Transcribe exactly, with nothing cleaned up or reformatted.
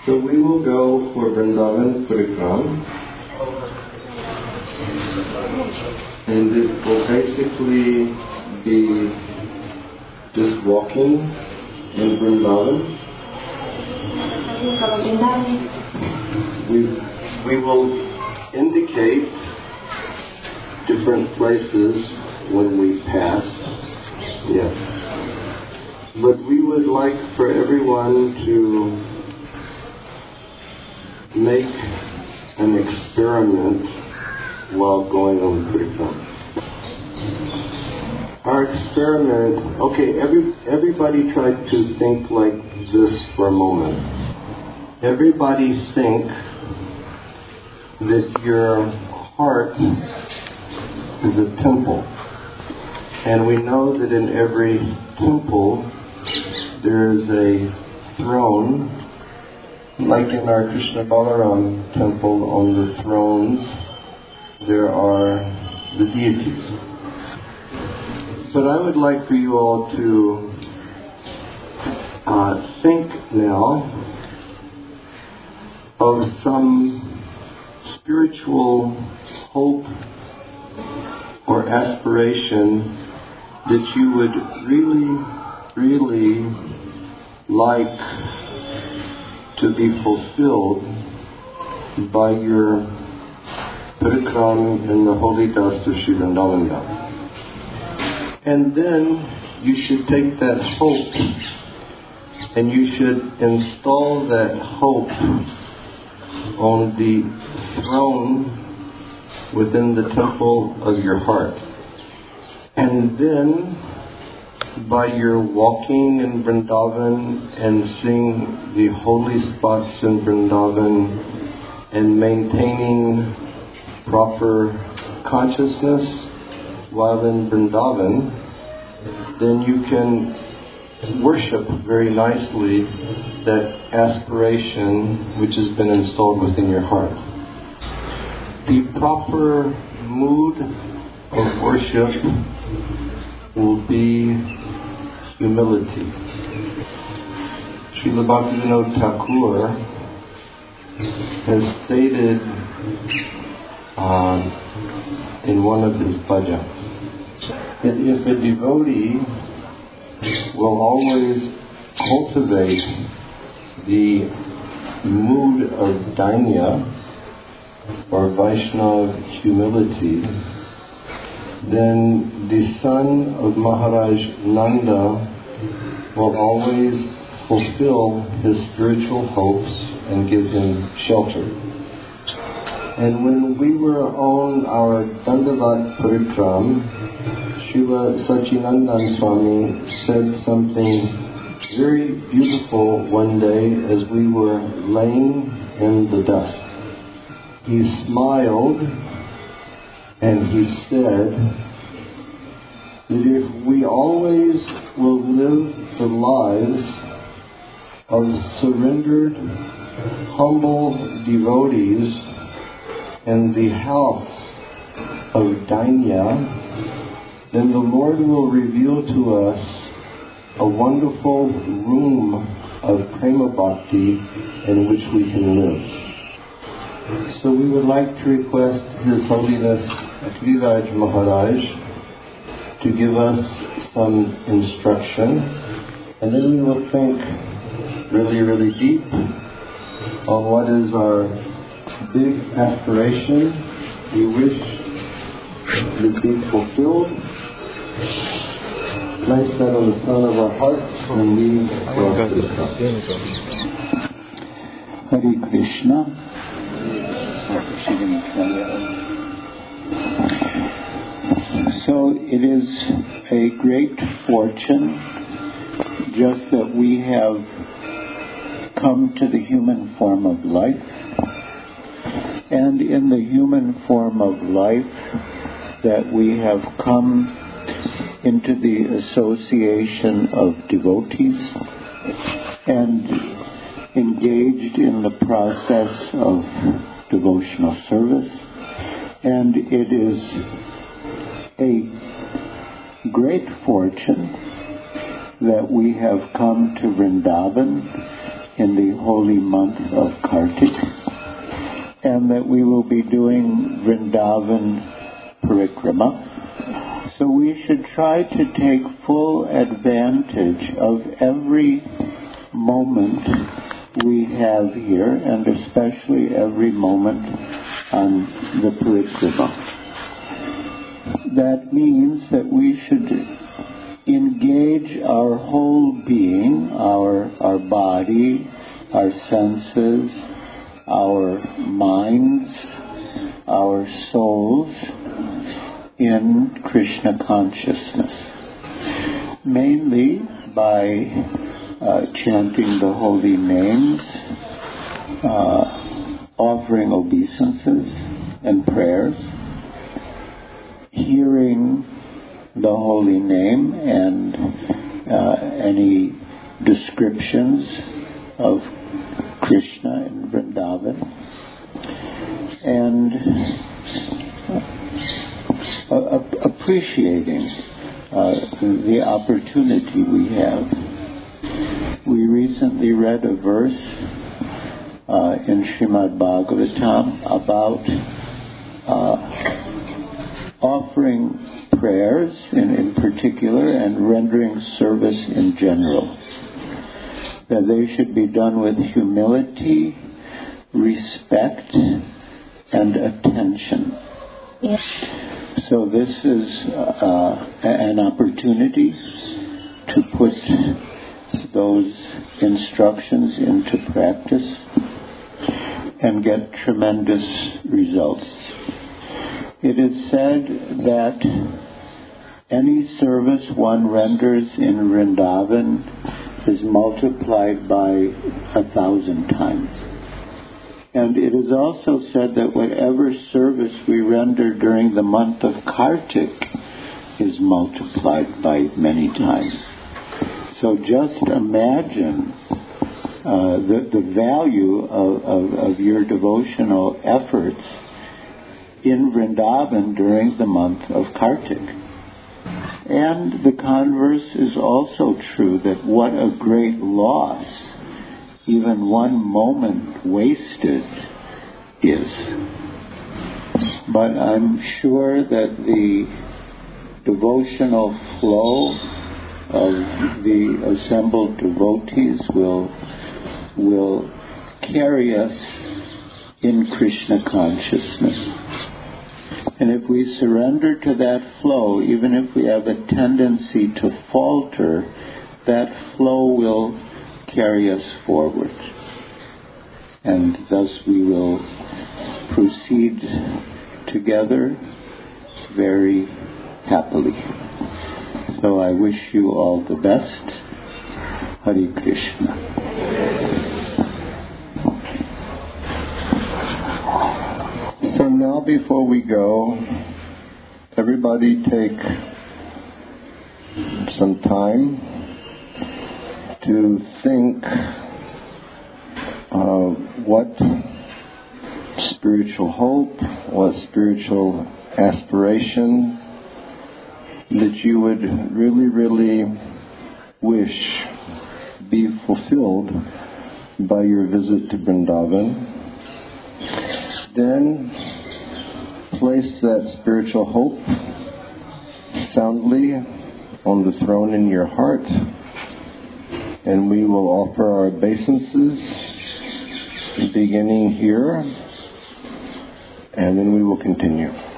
So we will go for Vrindavan Parikram, and it will basically be just walking in Vrindavan. We, we will indicate different places when we pass. Yes. But we would like for everyone to make an experiment while going on Parikram. Our experiment, okay, every, everybody try to think like this for a moment. Everybody think that your heart is a temple. And we know that in every temple there is a throne. Like in our Krishna Balaram temple, on the thrones there are the deities. But I would like for you all to uh, think now of some spiritual hope or aspiration that you would really, really like to be fulfilled by your Parikram in the holy dust of Sri Vrindavan. And then you should take that hope and you should install that hope on the throne within the temple of your heart. And then by your walking in Vrindavan and seeing the holy spots in Vrindavan and maintaining proper consciousness while in Vrindavan, then you can worship very nicely that aspiration which has been installed within your heart. The proper mood of worship will be humility. Srila Bhaktivinoda Thakur has stated uh, in one of his bhajans that if a devotee will always cultivate the mood of dainya or Vaishnava humility, then the son of Maharaj Nanda will always fulfill his spiritual hopes and give him shelter. And when we were on our Dandavat Parikram, Srila Sachinandan Swami said something very beautiful one day as we were laying in the dust. He smiled and he said that if we always will live the lives of surrendered, humble devotees in the house of dainya, then the Lord will reveal to us a wonderful room of prema bhakti in which we can live. So we would like to request His Holiness Giriraj Maharaj to give us some instruction, and then we will think really, really deep on what is our big aspiration we wish to be fulfilled. Place that on the front of our hearts and we cross this cup. Hare Krishna. So it is a great fortune just that we have come to the human form of life, and in the human form of life that we have come into the association of devotees and engaged in the process of devotional service. And it is a great fortune that we have come to Vrindavan in the holy month of Kartik, and that we will be doing Vrindavan Parikrama. So we should try to take full advantage of every moment we have here, and especially every moment on the Parikrama. That means that we should engage our whole being, our, our body, our senses, our minds, our souls, in Krishna consciousness, mainly by uh, chanting the holy names, uh, offering obeisances and prayers, hearing the holy name and uh, any descriptions of Krishna in Vrindavan, and uh, appreciating uh, the opportunity we have. We recently read a verse uh, in Srimad Bhagavatam about uh, offering prayers in, in particular and rendering service in general. That they should be done with humility, respect, and attention. Yes. So this is uh, an opportunity to put those instructions into practice and get tremendous results. It is said that any service one renders in Vrindavan is multiplied by a thousand times. And it is also said that whatever service we render during the month of Kartik is multiplied by many times. So just imagine uh, the, the value of, of, of your devotional efforts in Vrindavan during the month of Kartik. And the converse is also true, that what a great loss even one moment wasted is. But I'm sure that the devotional flow of the assembled devotees will will carry us in Krishna consciousness. And if we surrender to that flow, even if we have a tendency to falter, that flow will carry us forward. And thus we will proceed together very happily. So I wish you all the best. Hare Krishna. So now before we go, everybody take some time to think of what spiritual hope, what spiritual aspiration that you would really, really wish be fulfilled by your visit to Vrindavan. Then place that spiritual hope soundly on the throne in your heart, and we will offer our obeisances beginning here, and then we will continue.